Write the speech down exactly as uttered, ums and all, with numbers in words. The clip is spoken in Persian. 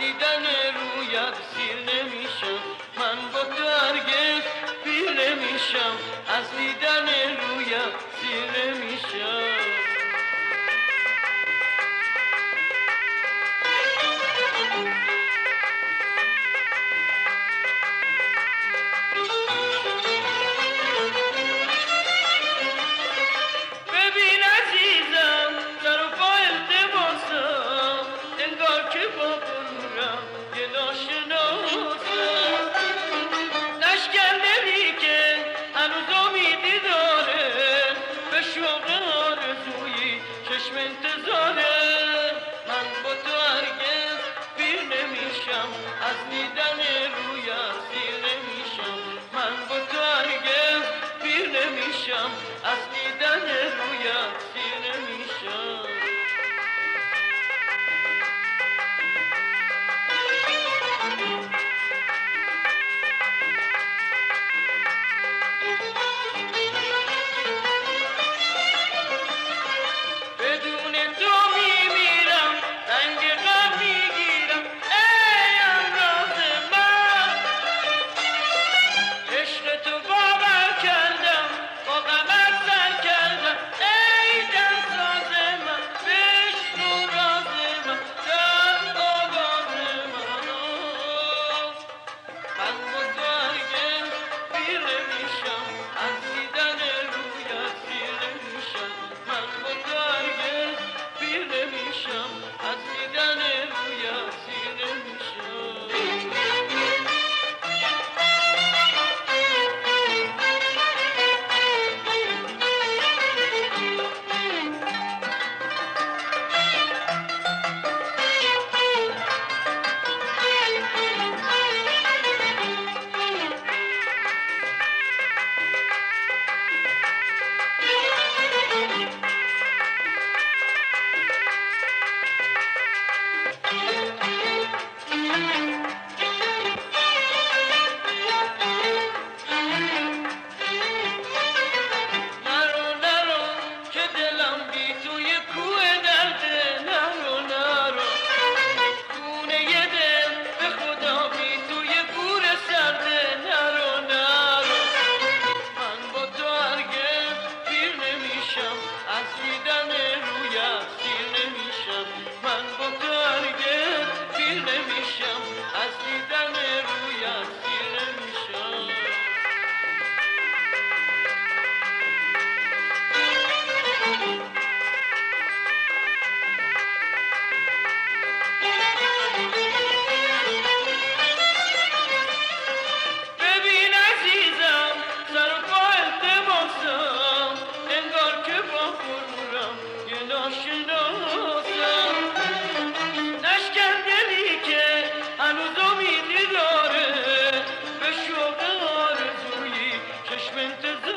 دیدن رویت سیر نمیشم، من با تو هرگز پیر نمیشم، از دیدن رویت سیر نمیشم. ببین عزیزم سر و پا التباسم، انگار که با غرورم یه ناشناسم. نشکندلی که هنوز امیدی داره، به شوق آرزویی چشم انتظاره. من با تو هرگز پیر نمیشم، از دیدن رویت سیر نمیشم. من با تو هرگز پیر نمیشم، از دیدن رویت سیر نمیشم. بدون تو میمیرم، رنگ غم میگیرم، ای امراض من. عشق تو باور کردم، با غمت سر کردم، ای دلساز من. بشنو راز من در آواز من. من با تو هرگز پیر نمیشم، از دیدن رویت سیر نمیشم. من با تو هرگز پیر نمیشم، از دیدن رویت سیر نمیشم. نرو نرو که دلم بی توی کوه درده، نرو نرو خونه ی دل به خدا بی توی گور سرده. نرو نرو من با تو هرگز پیر نمیشم، از دیدن رویت سیر نمیشم. من با تو هرگز پیر نمیشم، از دیدن رویت سیر نمیشم. ببین عزیزم سر و پا التباسم، انگار که با غرورم یه ناشناسم. نشکندلی که هنوز امیدی داره، به شوق آرزویی چشم انتظاره.